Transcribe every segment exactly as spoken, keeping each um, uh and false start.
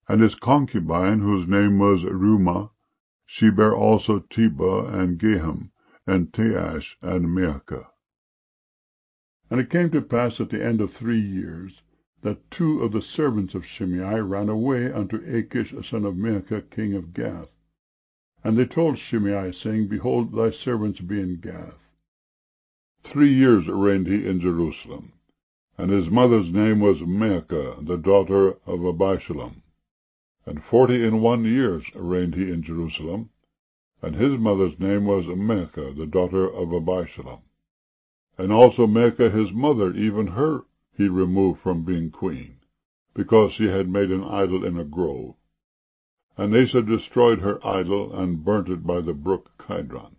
And his concubine, whose name was Reumah, she bare also Tebah, and Gaham, and Taash, and Maachah. And it came to pass at the end of three years, that two of the servants of Shimei ran away unto Achish son of Maachah, king of Gath. And they told Shimei, saying, Behold, thy servants be in Gath. Three years reigned he in Jerusalem. And his mother's name was Maachah, the daughter of Abishalom. And forty and one years reigned he in Jerusalem. And his mother's name was Maachah, the daughter of Abishalom. And also Maachah his mother, even her he removed from being queen, because she had made an idol in a grove. And Asa destroyed her idol, and burnt it by the brook Kidron.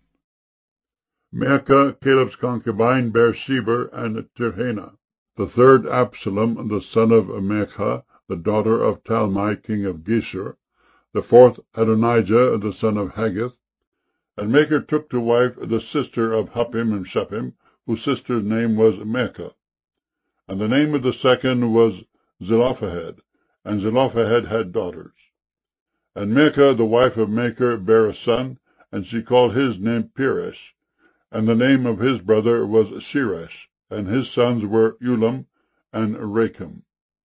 Maachah, Caleb's concubine, bare Sheber and Tirhana. The third Absalom, the son of Maachah, the daughter of Talmai, king of Geshur. The fourth Adonijah, the son of Haggith. And Maachah took to wife the sister of Huppim and Shuppim, whose sister's name was Maachah. And the name of the second was Zelophehad, and Zelophehad had daughters. And Maachah, the wife of Machir, bare a son, and she called his name Peresh. And the name of his brother was Sheresh, and his sons were Ulam and Rakem.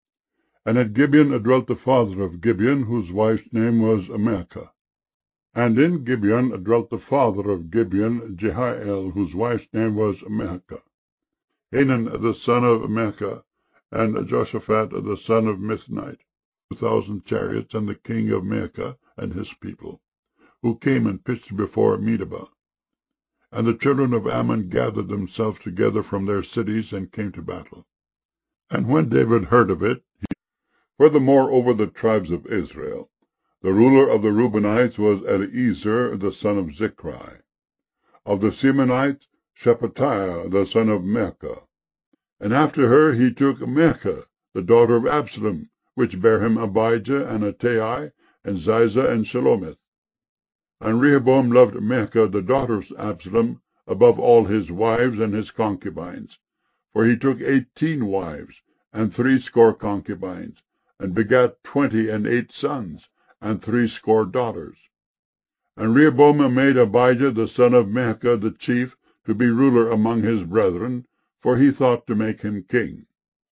And at Gibeon dwelt the father of Gibeon, whose wife's name was Maachah. And in Gibeon dwelt the father of Gibeon, Jehiel, whose wife's name was Maachah. Hanan the son of Maachah, and Joshaphat the son of Mithnite, two thousand chariots, and the king of Maachah and his people, who came and pitched before Medeba. And the children of Ammon gathered themselves together from their cities, and came to battle. And when David heard of it, he... Furthermore, over the tribes of Israel, the ruler of the Reubenites was Eliezer the son of Zichri. Of the Simeonites, Shephatiah the son of Maachah. And after her he took Maachah, the daughter of Absalom, which bare him Abijah, and Attai, and Ziza, and Shelomith. And Rehoboam loved Maachah, the daughter of Absalom, above all his wives and his concubines. For he took eighteen wives, and threescore concubines, and begat twenty and eight sons, and threescore daughters. And Rehoboam made Abijah, the son of Maachah, the chief, to be ruler among his brethren, for he thought to make him king.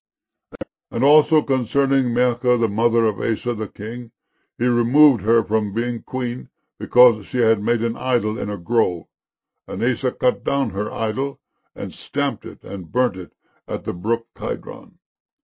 And also concerning Maachah, the mother of Asa the king, he removed her from being queen, because she had made an idol in a grove. And Asa cut down her idol, and stamped it, and burnt it at the brook Kidron.